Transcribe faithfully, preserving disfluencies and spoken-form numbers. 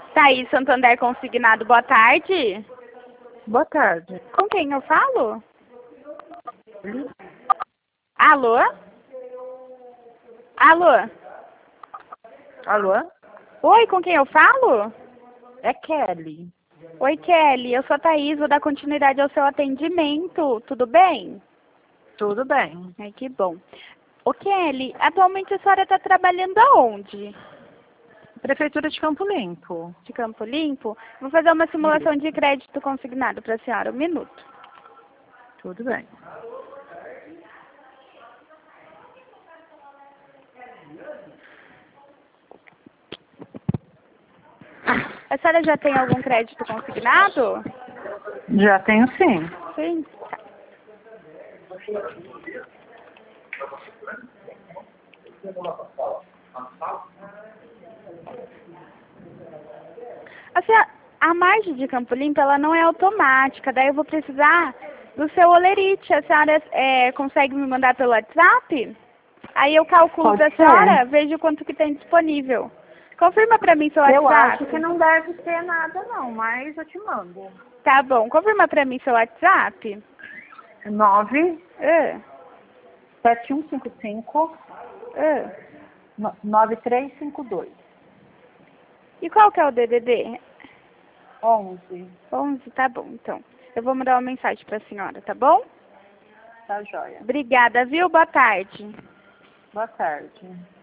Thaís Santander Consignado, boa tarde. Boa tarde. Com quem eu falo? Alô? Alô? Alô? Oi, com quem eu falo? É Kelly. Oi, Kelly, eu sou a Thaís, vou dar continuidade ao seu atendimento, tudo bem? Tudo bem. Ai, que bom. Ô, Kelly, atualmente a senhora está trabalhando aonde? Prefeitura de Campo Limpo. De Campo Limpo? Vou fazer uma simulação de crédito consignado para a senhora, um minuto. Tudo bem. A senhora já tem algum crédito consignado? Já tenho sim. Sim. Tá. A, senhora, a margem de Campo Limpo, ela não é automática, daí eu vou precisar do seu olerite. A senhora é, consegue me mandar pelo WhatsApp? Aí eu calculo Pode para a ser. senhora, vejo quanto que tem disponível. Confirma para mim seu WhatsApp. Eu acho que não deve ter nada não, mas eu te mando. Tá bom, confirma para mim seu WhatsApp. nove Ah, sete um cinco cinco ah. nove três cinco dois. E qual que é o D D D? onze. onze, tá bom, então. Eu vou mandar uma mensagem para a senhora, tá bom? Tá joia. Obrigada, viu? Boa tarde. Boa tarde.